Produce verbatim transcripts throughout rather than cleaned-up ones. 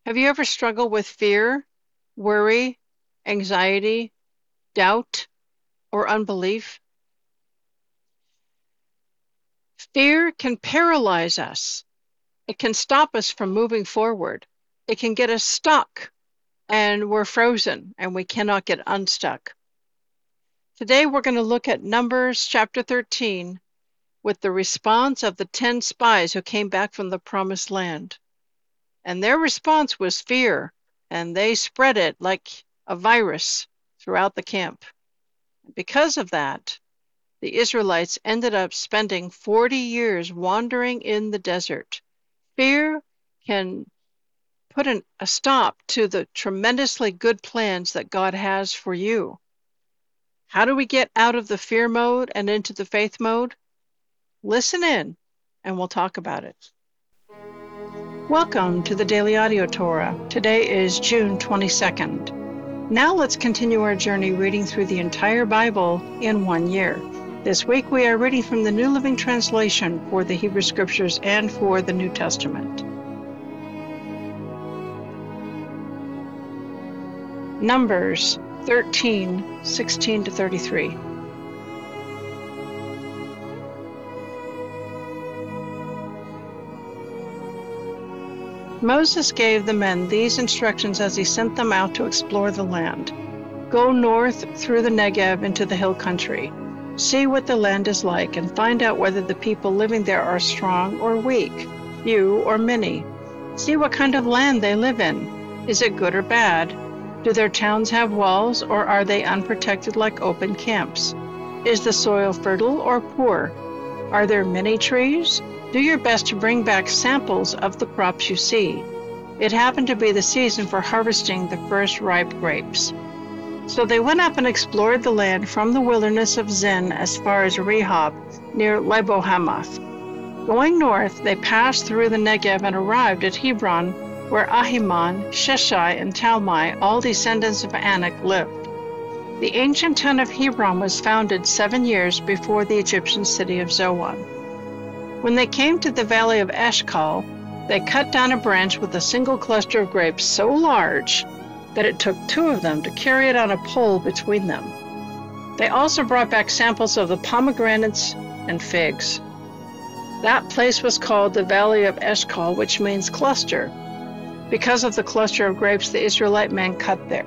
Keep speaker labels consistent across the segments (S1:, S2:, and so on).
S1: Have you ever struggled with fear, worry, anxiety, doubt, or unbelief? Fear can paralyze us. It can stop us from moving forward. It can get us stuck, and we're frozen, and we cannot get unstuck. Today we're going to look at Numbers chapter thirteen with the response of the ten spies who came back from the Promised Land. And their response was fear, and they spread it like a virus throughout the camp. Because of that, the Israelites ended up spending forty years wandering in the desert. Fear can put an, a stop to the tremendously good plans that God has for you. How do we get out of the fear mode and into the faith mode? Listen in, and we'll talk about it. Welcome to the Daily Audio Torah. Today is June twenty-second. Now let's continue our journey reading through the entire Bible in one year. This week we are reading from the New Living Translation for the Hebrew Scriptures and for the New Testament. Numbers thirteen, sixteen to thirty-three. Moses gave the men these instructions as he sent them out to explore the land. Go north through the Negev into the hill country. See what the land is like and find out whether the people living there are strong or weak, few or many. See what kind of land they live in. Is it good or bad? Do their towns have walls, or are they unprotected like open camps? Is the soil fertile or poor? Are there many trees? Do your best to bring back samples of the crops you see. It happened to be the season for harvesting the first ripe grapes. So they went up and explored the land from the wilderness of Zin as far as Rehob, near Lebo-Hamath. Going north, they passed through the Negev and arrived at Hebron, where Ahiman, Sheshai, and Talmai, all descendants of Anak, lived. The ancient town of Hebron was founded seven years before the Egyptian city of Zoan. When they came to the valley of Eshcol, they cut down a branch with a single cluster of grapes so large that it took two of them to carry it on a pole between them. They also brought back samples of the pomegranates and figs. That place was called the Valley of Eshcol, which means cluster, because of the cluster of grapes the Israelite men cut there.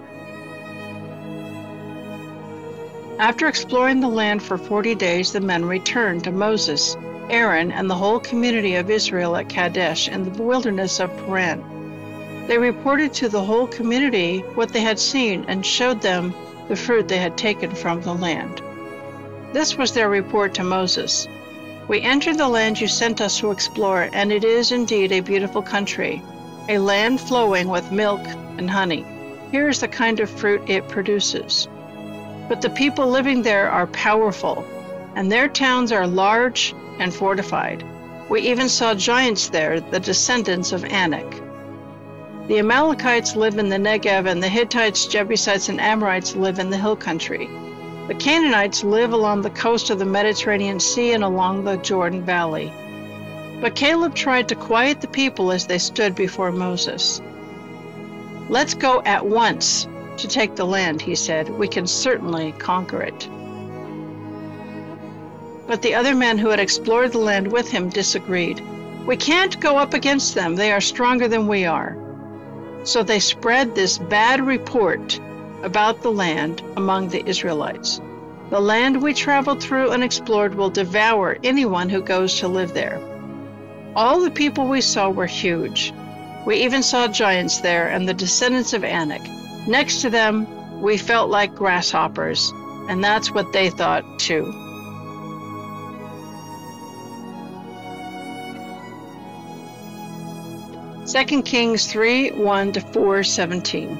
S1: After exploring the land for forty days, the men returned to Moses, Aaron, and the whole community of Israel at Kadesh in the wilderness of Paran. They reported to the whole community what they had seen and showed them the fruit they had taken from the land. This was their report to Moses. We entered the land you sent us to explore, and it is indeed a beautiful country, a land flowing with milk and honey. Here is the kind of fruit it produces. But the people living there are powerful, and their towns are large and fortified. We even saw giants there, the descendants of Anak. The Amalekites live in the Negev, and the Hittites, Jebusites, and Amorites live in the hill country. The Canaanites live along the coast of the Mediterranean Sea and along the Jordan Valley. But Caleb tried to quiet the people as they stood before Moses. Let's go at once to take the land, he said. We can certainly conquer it. But the other men who had explored the land with him disagreed. We can't go up against them. They are stronger than we are. So they spread this bad report about the land among the Israelites. The land we traveled through and explored will devour anyone who goes to live there. All the people we saw were huge. We even saw giants there and the descendants of Anak. Next to them, we felt like grasshoppers, and that's what they thought too. Second Kings three, one to four, seventeen.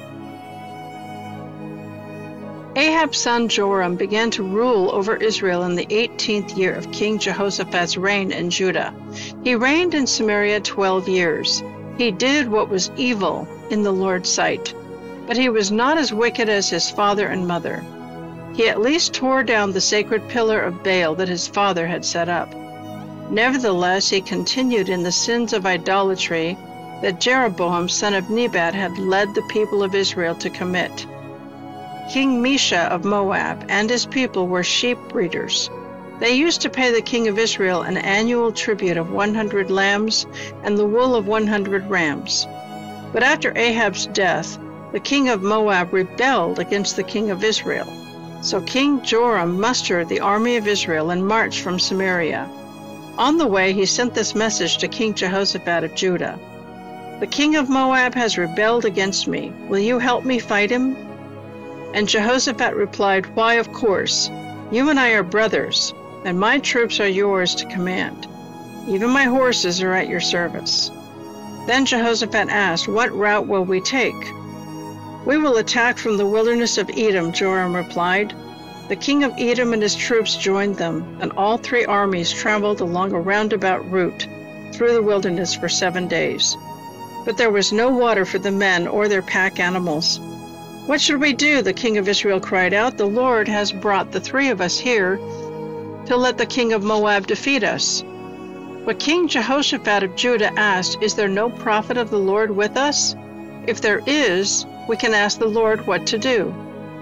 S1: Ahab's son Joram began to rule over Israel in the eighteenth year of King Jehoshaphat's reign in Judah. He reigned in Samaria twelve years. He did what was evil in the Lord's sight, but he was not as wicked as his father and mother. He at least tore down the sacred pillar of Baal that his father had set up. Nevertheless, he continued in the sins of idolatry that Jeroboam son of Nebat had led the people of Israel to commit. King Mesha of Moab and his people were sheep breeders. They used to pay the king of Israel an annual tribute of one hundred lambs and the wool of one hundred rams. But after Ahab's death, the king of Moab rebelled against the king of Israel. So King Joram mustered the army of Israel and marched from Samaria. On the way, he sent this message to King Jehoshaphat of Judah. "The king of Moab has rebelled against me. Will you help me fight him?" And Jehoshaphat replied, "Why, of course. You and I are brothers, and my troops are yours to command. Even my horses are at your service." Then Jehoshaphat asked, "What route will we take?" "We will attack from the wilderness of Edom," Joram replied. The king of Edom and his troops joined them, and all three armies traveled along a roundabout route through the wilderness for seven days. But there was no water for the men or their pack animals. "What should we do?" the king of Israel cried out. "The Lord has brought the three of us here to let the king of Moab defeat us." But King Jehoshaphat of Judah asked, "Is there no prophet of the Lord with us? If there is, we can ask the Lord what to do."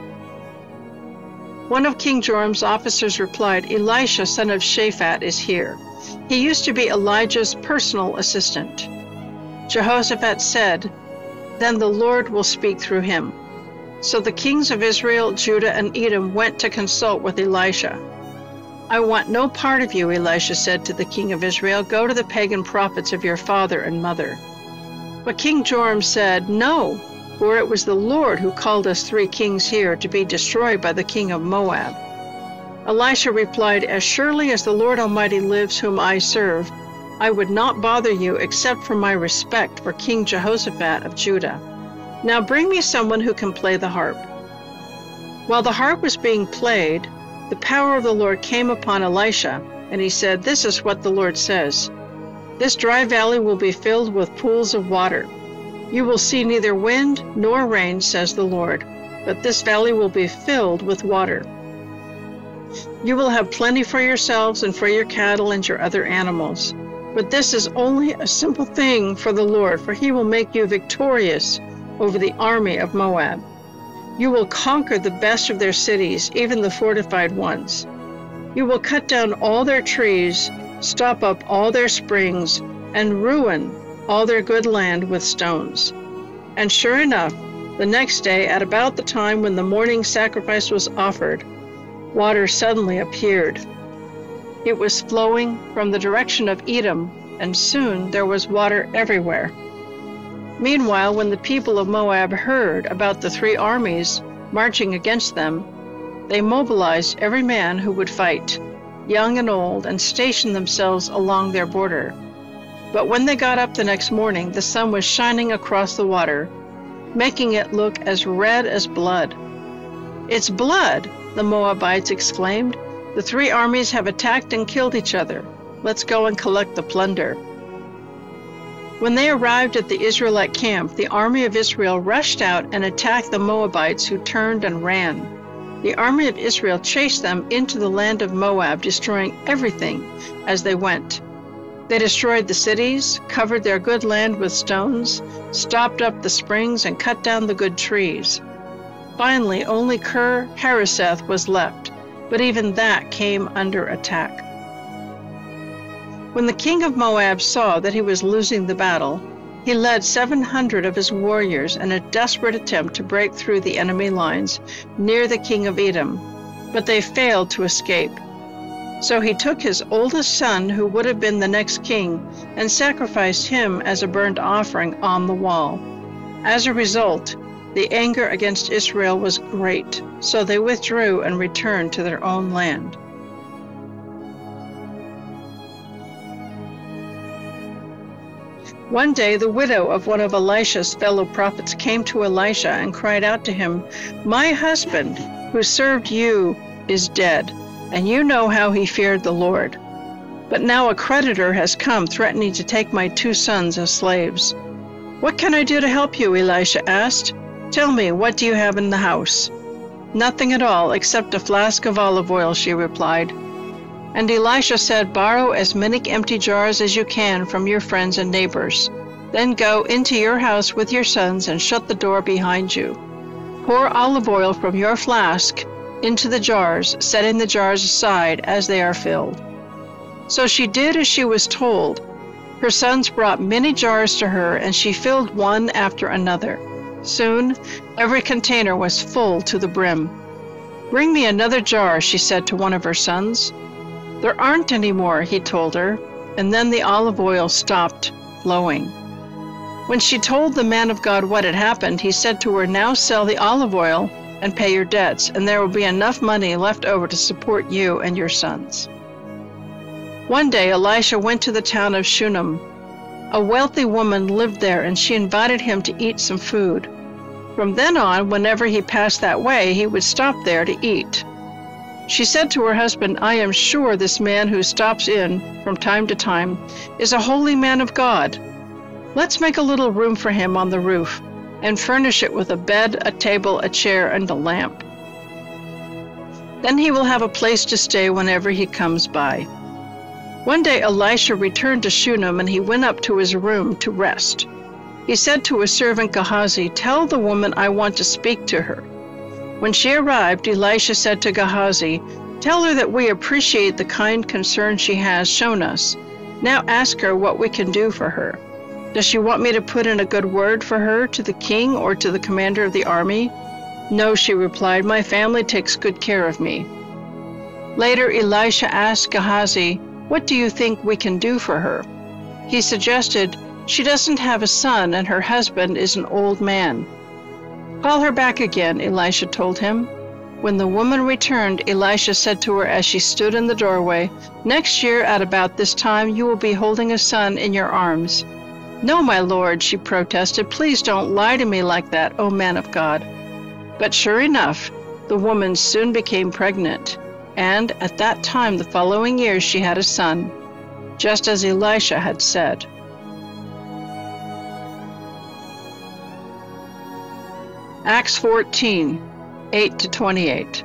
S1: One of King Joram's officers replied, "Elisha, son of Shaphat, is here. He used to be Elijah's personal assistant." Jehoshaphat said, "Then the Lord will speak through him." So the kings of Israel, Judah, and Edom went to consult with Elisha. "I want no part of you," Elisha said to the king of Israel. "Go to the pagan prophets of your father and mother." But King Joram said, "No, for it was the Lord who called us three kings here to be destroyed by the king of Moab." Elisha replied, "As surely as the Lord Almighty lives, whom I serve, I would not bother you except for my respect for King Jehoshaphat of Judah. Now bring me someone who can play the harp." While the harp was being played, the power of the Lord came upon Elisha, and he said, "This is what the Lord says. This dry valley will be filled with pools of water. You will see neither wind nor rain, says the Lord, but this valley will be filled with water. You will have plenty for yourselves and for your cattle and your other animals. But this is only a simple thing for the Lord, for he will make you victorious over the army of Moab. You will conquer the best of their cities, even the fortified ones. You will cut down all their trees, stop up all their springs, and ruin all their good land with stones." And sure enough, the next day, at about the time when the morning sacrifice was offered, water suddenly appeared. It was flowing from the direction of Edom, and soon there was water everywhere. Meanwhile, when the people of Moab heard about the three armies marching against them, they mobilized every man who would fight, young and old, and stationed themselves along their border. But when they got up the next morning, the sun was shining across the water, making it look as red as blood. "It's blood!" the Moabites exclaimed. "The three armies have attacked and killed each other. Let's go and collect the plunder." When they arrived at the Israelite camp, the army of Israel rushed out and attacked the Moabites, who turned and ran. The army of Israel chased them into the land of Moab, destroying everything as they went. They destroyed the cities, covered their good land with stones, stopped up the springs, and cut down the good trees. Finally, only Kir Hareseth was left, but even that came under attack. When the king of Moab saw that he was losing the battle, he led seven hundred of his warriors in a desperate attempt to break through the enemy lines near the king of Edom, but they failed to escape. So he took his oldest son, who would have been the next king, and sacrificed him as a burnt offering on the wall. As a result, the anger against Israel was great, so they withdrew and returned to their own land. One day the widow of one of Elisha's fellow prophets came to Elisha and cried out to him, "My husband, who served you, is dead, and you know how he feared the Lord. But now a creditor has come threatening to take my two sons as slaves." "What can I do to help you?" Elisha asked. "Tell me, what do you have in the house?" "Nothing at all, except a flask of olive oil," she replied. And Elisha said, "Borrow as many empty jars as you can from your friends and neighbors. Then go into your house with your sons and shut the door behind you. Pour olive oil from your flask into the jars, setting the jars aside as they are filled." So she did as she was told. Her sons brought many jars to her, and she filled one after another. Soon, every container was full to the brim. "Bring me another jar," she said to one of her sons. "There aren't any more," he told her, and then the olive oil stopped flowing. When she told the man of God what had happened, he said to her, "Now sell the olive oil and pay your debts, and there will be enough money left over to support you and your sons." One day Elisha went to the town of Shunem. A wealthy woman lived there, and she invited him to eat some food. From then on, whenever he passed that way, he would stop there to eat. She said to her husband, "I am sure this man who stops in from time to time is a holy man of God. Let's make a little room for him on the roof and furnish it with a bed, a table, a chair, and a lamp. Then he will have a place to stay whenever he comes by." One day Elisha returned to Shunem, and he went up to his room to rest. He said to his servant Gehazi, "Tell the woman I want to speak to her." When she arrived, Elisha said to Gehazi, "Tell her that we appreciate the kind concern she has shown us. Now ask her what we can do for her. Does she want me to put in a good word for her to the king or to the commander of the army?" "No," she replied, "my family takes good care of me." Later, Elisha asked Gehazi, "What do you think we can do for her?" He suggested, "She doesn't have a son, and her husband is an old man." "Call her back again," Elisha told him. When the woman returned, Elisha said to her as she stood in the doorway, "Next year at about this time you will be holding a son in your arms." "No, my lord," she protested, "please don't lie to me like that, O man of God." But sure enough, the woman soon became pregnant, and at that time the following year she had a son, just as Elisha had said. Acts fourteen, eight to twenty-eight.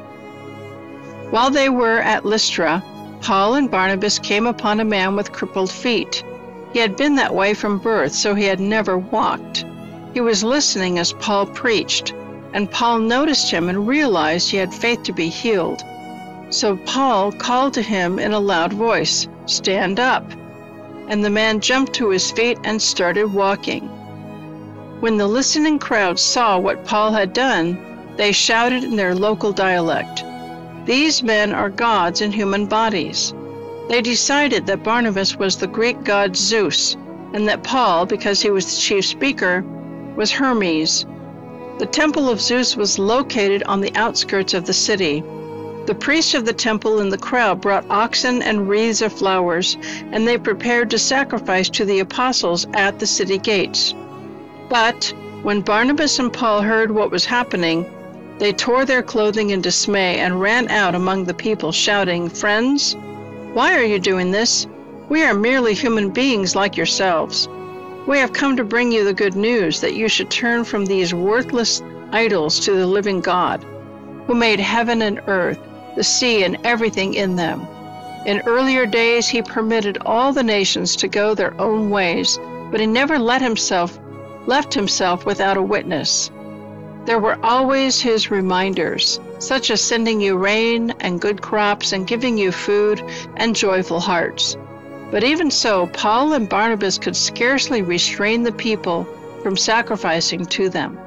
S1: While they were at Lystra, Paul and Barnabas came upon a man with crippled feet. He had been that way from birth, so he had never walked. He was listening as Paul preached, and Paul noticed him and realized he had faith to be healed. So Paul called to him in a loud voice, "Stand up!" And the man jumped to his feet and started walking. When the listening crowd saw what Paul had done, they shouted in their local dialect, "These men are gods in human bodies." They decided that Barnabas was the Greek god Zeus, and that Paul, because he was the chief speaker, was Hermes. The temple of Zeus was located on the outskirts of the city. The priests of the temple and the crowd brought oxen and wreaths of flowers, and they prepared to sacrifice to the apostles at the city gates. But when Barnabas and Paul heard what was happening, they tore their clothing in dismay and ran out among the people, shouting, "Friends, why are you doing this? We are merely human beings like yourselves. We have come to bring you the good news that you should turn from these worthless idols to the living God, who made heaven and earth, the sea and everything in them. In earlier days he permitted all the nations to go their own ways, but he never let himself left himself without a witness. There were always his reminders, such as sending you rain and good crops and giving you food and joyful hearts. But even so, Paul and Barnabas could scarcely restrain the people from sacrificing to them.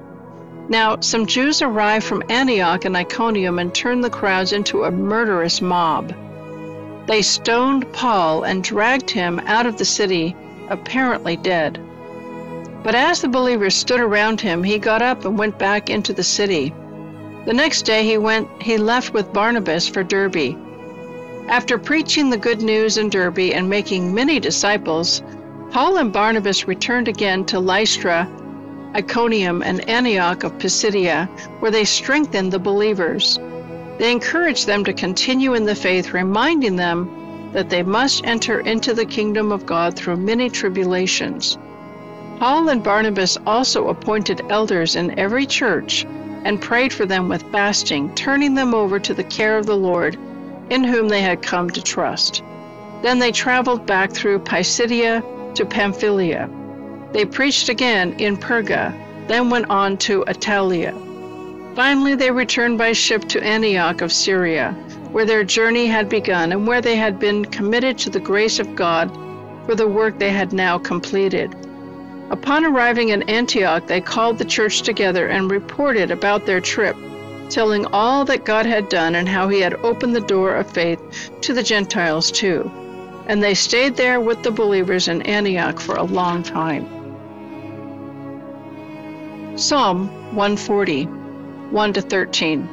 S1: Now, some Jews arrived from Antioch and Iconium and turned the crowds into a murderous mob. They stoned Paul and dragged him out of the city, apparently dead. But as the believers stood around him, he got up and went back into the city. The next day he went. He left with Barnabas for Derbe. After preaching the good news in Derbe and making many disciples, Paul and Barnabas returned again to Lystra, Iconium, and Antioch of Pisidia, where they strengthened the believers. They encouraged them to continue in the faith, reminding them that they must enter into the kingdom of God through many tribulations. Paul and Barnabas also appointed elders in every church and prayed for them with fasting, turning them over to the care of the Lord, in whom they had come to trust. Then they traveled back through Pisidia to Pamphylia. They preached again in Perga, then went on to Attalia. Finally, they returned by ship to Antioch of Syria, where their journey had begun and where they had been committed to the grace of God for the work they had now completed. Upon arriving in Antioch, they called the church together and reported about their trip, telling all that God had done and how he had opened the door of faith to the Gentiles too. And they stayed there with the believers in Antioch for a long time. Psalm one forty, one to thirteen.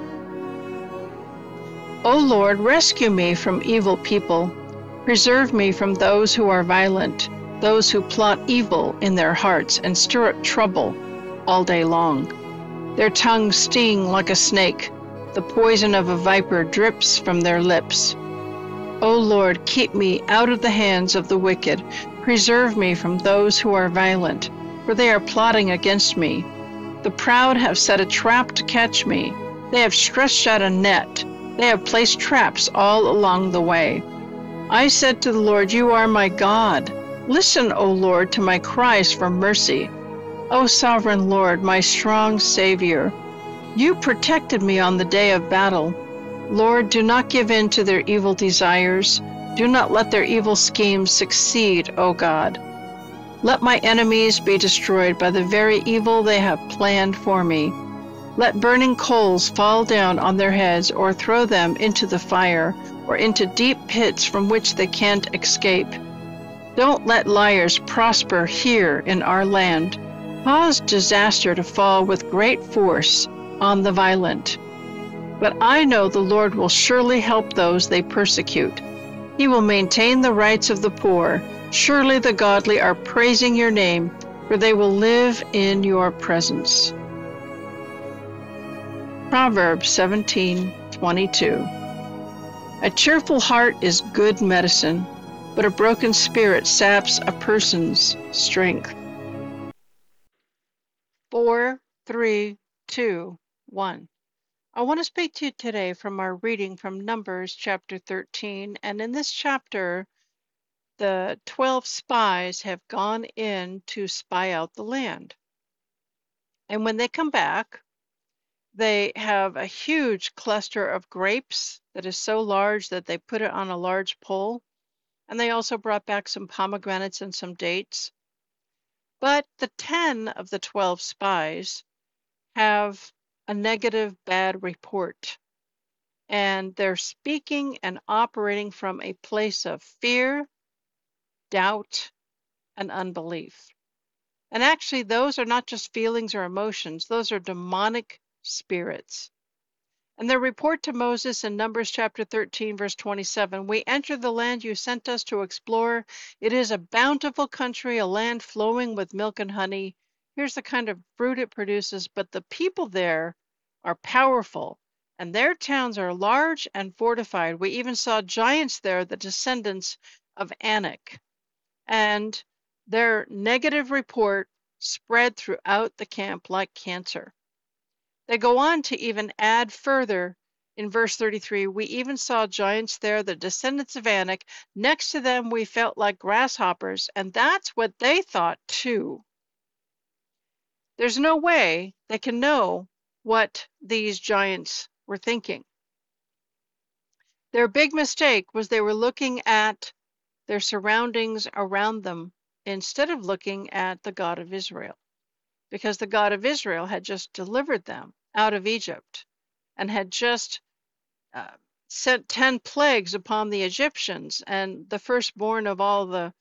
S1: O Lord, rescue me from evil people. Preserve me from those who are violent, those who plot evil in their hearts and stir up trouble all day long. Their tongues sting like a snake. The poison of a viper drips from their lips. O Lord, keep me out of the hands of the wicked. Preserve me from those who are violent, for they are plotting against me. The proud have set a trap to catch me. They have stretched out a net. They have placed traps all along the way. I said to the Lord, you are my God. Listen, O Lord, to my cries for mercy. O sovereign Lord, my strong Savior, you protected me on the day of battle. Lord, do not give in to their evil desires. Do not let their evil schemes succeed, O God. Let my enemies be destroyed by the very evil they have planned for me. Let burning coals fall down on their heads, or throw them into the fire, or into deep pits from which they can't escape. Don't let liars prosper here in our land. Cause disaster to fall with great force on the violent. But I know the Lord will surely help those they persecute. He will maintain the rights of the poor. Surely the godly are praising your name, for they will live in your presence. Proverbs seventeen twenty-two. A cheerful heart is good medicine, but a broken spirit saps a person's strength. Four, three, two, one. I want to speak to you today from our reading from Numbers chapter thirteen, and in this chapter, the twelve spies have gone in to spy out the land. And when they come back, they have a huge cluster of grapes that is so large that they put it on a large pole. And they also brought back some pomegranates and some dates. But the ten of the twelve spies have a negative, bad report. And they're speaking and operating from a place of fear, doubt, and unbelief. And actually, those are not just feelings or emotions, those are demonic spirits. And their report to Moses in Numbers chapter thirteen, verse twenty-seven, we enter the land you sent us to explore. It is a bountiful country, a land flowing with milk and honey. Here's the kind of fruit it produces, but the people there are powerful, and their towns are large and fortified. We even saw giants there, the descendants of Anak. And their negative report spread throughout the camp like cancer. They go on to even add further in verse thirty-three, we even saw giants there, the descendants of Anak. Next to them, we felt like grasshoppers, and that's what they thought too. There's no way they can know what these giants were thinking. Their big mistake was they were looking at their surroundings around them instead of looking at the God of Israel, because the God of Israel had just delivered them out of Egypt and had just uh, sent ten plagues upon the Egyptians, and the firstborn of all the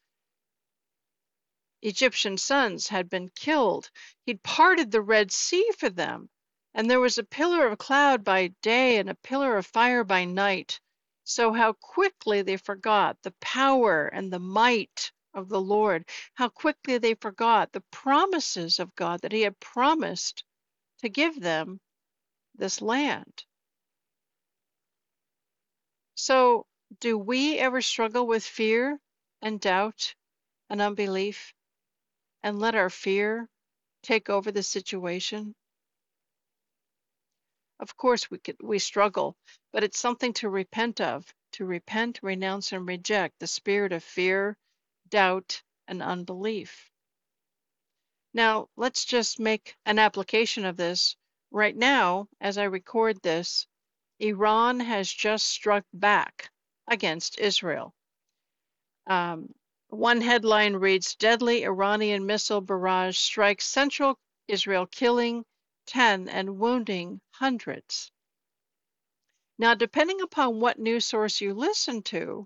S1: Egyptian sons had been killed. He'd parted the Red Sea for them, and there was a pillar of cloud by day and a pillar of fire by night. So how quickly they forgot the power and the might of the Lord, how quickly they forgot the promises of God that he had promised to give them this land. So do we ever struggle with fear and doubt and unbelief and let our fear take over the situation? Of course we could, we struggle, but it's something to repent of, to repent, renounce, and reject the spirit of fear, doubt, and unbelief. Now, let's just make an application of this. Right now, as I record this, Iran has just struck back against Israel. Um, one headline reads, Deadly Iranian missile barrage strikes central Israel, killing ten and wounding hundreds. Now, depending upon what news source you listen to,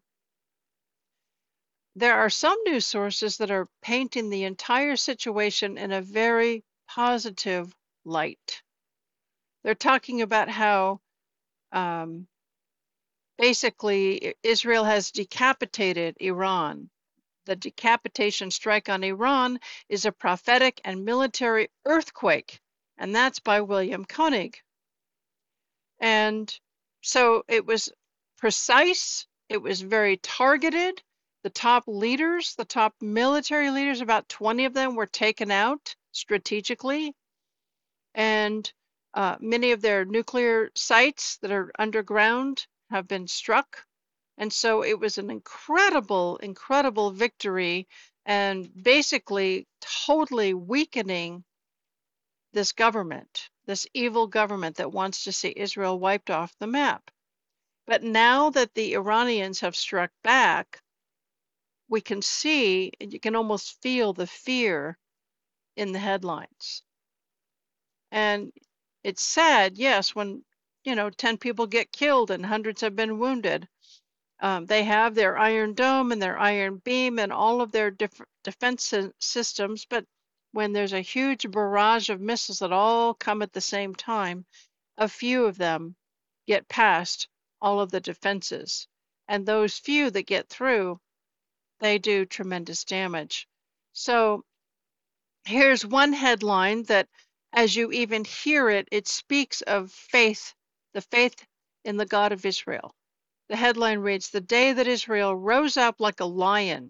S1: there are some news sources that are painting the entire situation in a very positive light. They're talking about how um, basically Israel has decapitated Iran. The decapitation strike on Iran is a prophetic and military earthquake, and that's by William Koenig. And so it was precise, it was very targeted. The top leaders, the top military leaders, about twenty of them were taken out strategically. And uh, many of their nuclear sites that are underground have been struck. And so it was an incredible, incredible victory, and basically totally weakening this government, this evil government that wants to see Israel wiped off the map. But now that the Iranians have struck back, we can see, and you can almost feel the fear in the headlines. And it's sad, yes, when, you know, ten people get killed and hundreds have been wounded. Um, they have their Iron Dome and their Iron Beam and all of their different defense systems, but when there's a huge barrage of missiles that all come at the same time, a few of them get past all of the defenses. And those few that get through, they do tremendous damage. So here's one headline that, as you even hear it, it speaks of faith, the faith in the God of Israel. The headline reads, The Day That Israel Rose Up Like a Lion.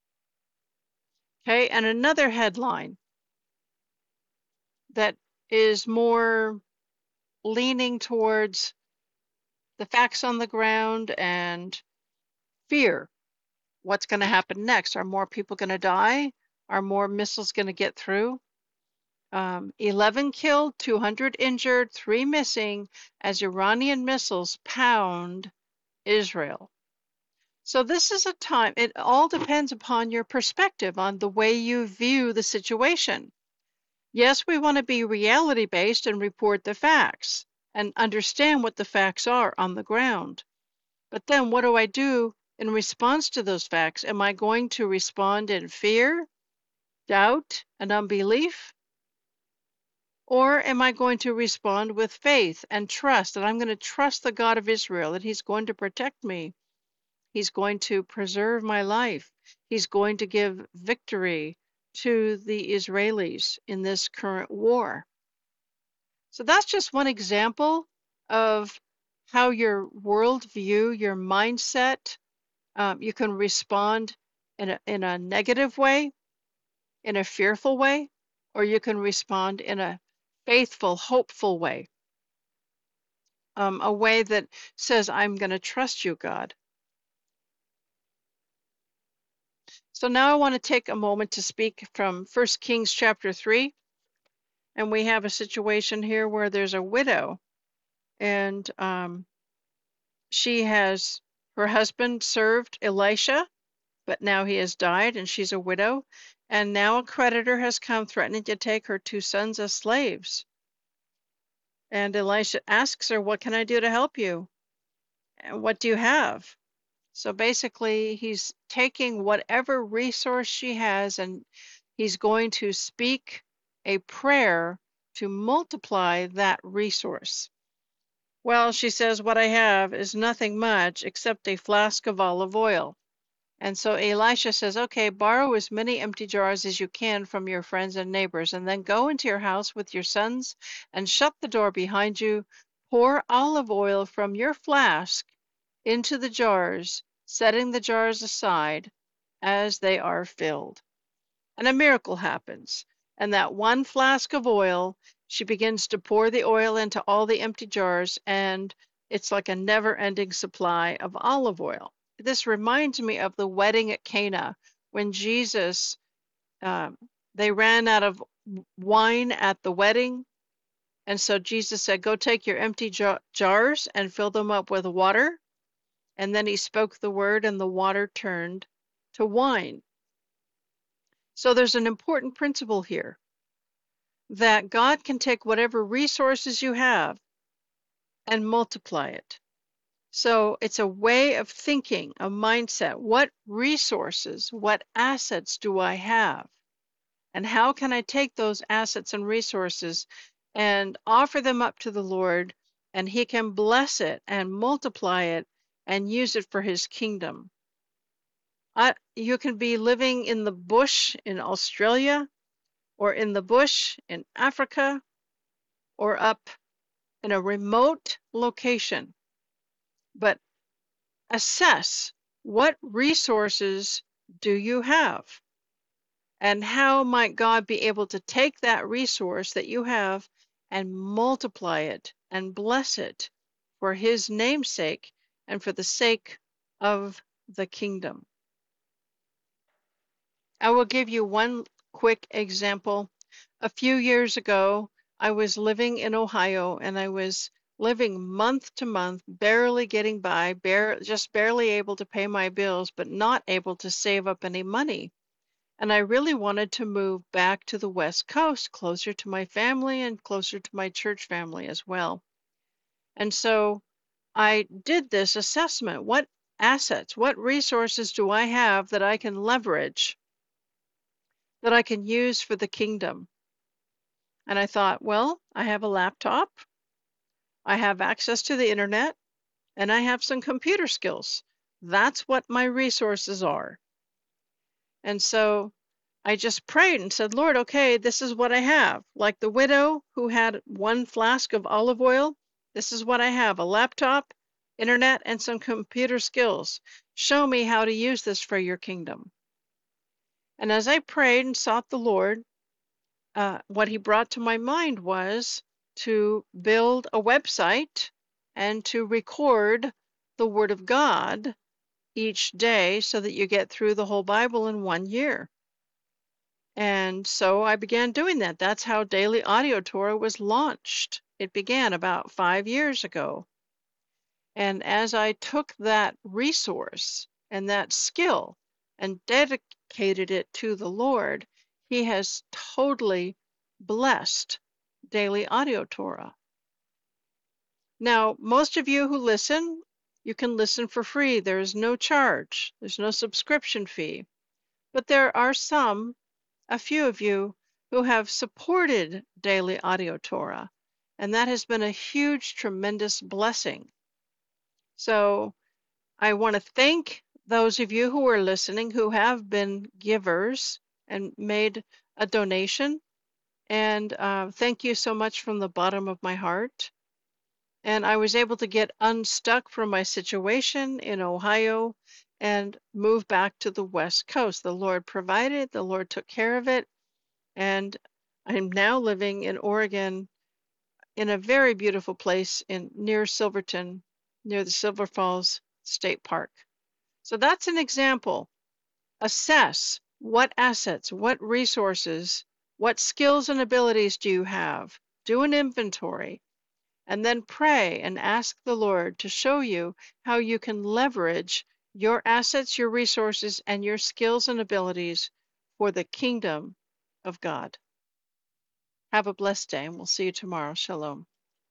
S1: Okay, and another headline that is more leaning towards the facts on the ground and fear. What's going to happen next? Are more people going to die? Are more missiles going to get through? Um, eleven killed, two hundred injured, three missing as Iranian missiles pound Israel. So this is a time, it all depends upon your perspective on the way you view the situation. Yes, we want to be reality-based and report the facts and understand what the facts are on the ground. But then what do I do in response to those facts? Am I going to respond in fear, doubt, and unbelief? Or am I going to respond with faith and trust that I'm going to trust the God of Israel, that He's going to protect me? He's going to preserve my life. He's going to give victory to the Israelis in this current war. So that's just one example of how your worldview, your mindset, um, you can respond in a, in a negative way, in a fearful way, or you can respond in a faithful, hopeful way, um, a way that says, I'm going to trust you, God. So now I want to take a moment to speak from First Kings chapter three. And we have a situation here where there's a widow, and um, she has, her husband served Elisha, but now he has died and she's a widow. And now a creditor has come threatening to take her two sons as slaves. And Elisha asks her, what can I do to help you? And what do you have? So basically, he's taking whatever resource she has and he's going to speak a prayer to multiply that resource. Well, she says, what I have is nothing much except a flask of olive oil. And so Elisha says, okay, borrow as many empty jars as you can from your friends and neighbors, and then go into your house with your sons and shut the door behind you. Pour olive oil from your flask into the jars, setting the jars aside as they are filled. And a miracle happens. And that one flask of oil, she begins to pour the oil into all the empty jars, and it's like a never-ending supply of olive oil. This reminds me of the wedding at Cana when Jesus, um, they ran out of wine at the wedding. And so Jesus said, go take your empty jar jars and fill them up with water. And then he spoke the word and the water turned to wine. So there's an important principle here that God can take whatever resources you have and multiply it. So it's a way of thinking, a mindset. What resources, what assets do I have? And how can I take those assets and resources and offer them up to the Lord, and he can bless it and multiply it and use it for his kingdom? I, you can be living in the bush in Australia, or in the bush in Africa, or up in a remote location. But assess, what resources do you have? And how might God be able to take that resource that you have and multiply it and bless it for his name's sake and for the sake of the kingdom? I will give you one quick example. A few years ago, I was living in Ohio, and I was living month to month, barely getting by, bare, just barely able to pay my bills, but not able to save up any money. And I really wanted to move back to the West Coast, closer to my family and closer to my church family as well. And so I did this assessment. What assets, what resources do I have that I can leverage, that I can use for the kingdom? And I thought, well, I have a laptop, I have access to the internet, and I have some computer skills. That's what my resources are. And so I just prayed and said, Lord, okay, this is what I have. Like the widow who had one flask of olive oil, this is what I have: a laptop, internet, and some computer skills. Show me how to use this for your kingdom. And as I prayed and sought the Lord, uh, what he brought to my mind was to build a website and to record the Word of God each day so that you get through the whole Bible in one year. And so I began doing that. That's how Daily Audio Torah was launched. It began about five years ago. And as I took that resource and that skill and dedicated it to the Lord, he has totally blessed Daily Audio Torah. Now, most of you who listen, you can listen for free. There is no charge. There's no subscription fee. But there are some, a few of you, who have supported Daily Audio Torah, and that has been a huge, tremendous blessing. So I want to thank those of you who are listening who have been givers and made a donation. And uh, thank you so much from the bottom of my heart. And I was able to get unstuck from my situation in Ohio and move back to the West Coast. The Lord provided, the Lord took care of it. And I'm now living in Oregon in a very beautiful place in near Silverton, near the Silver Falls State Park. So that's an example. Assess what assets, what resources, what skills and abilities do you have? Do an inventory. And then pray and ask the Lord to show you how you can leverage your assets, your resources, and your skills and abilities for the kingdom of God. Have a blessed day, and we'll see you tomorrow. Shalom.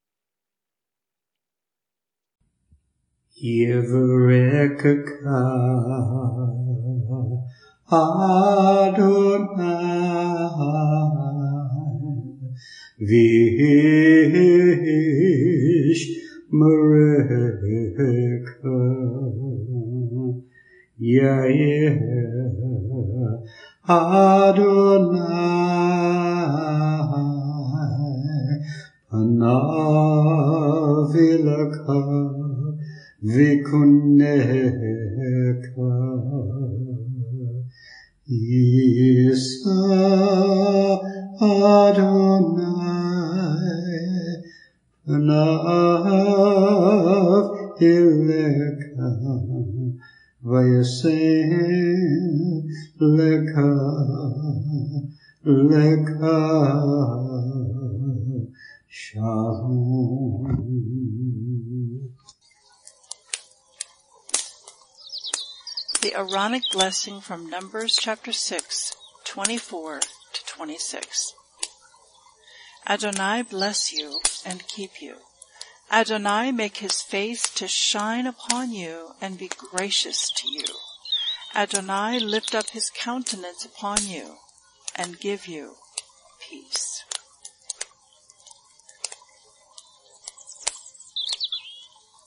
S2: Vish Mareka Yair Adonai Panavilaka Vikuneka Isa Adonai Panav Ileka Vayaseh Leka Lecha Shalom.
S3: The Aaronic blessing from Numbers chapter six, twenty-four to twenty-six. Adonai bless you and keep you. Adonai make his face to shine upon you and be gracious to you. Adonai lift up his countenance upon you and give you peace.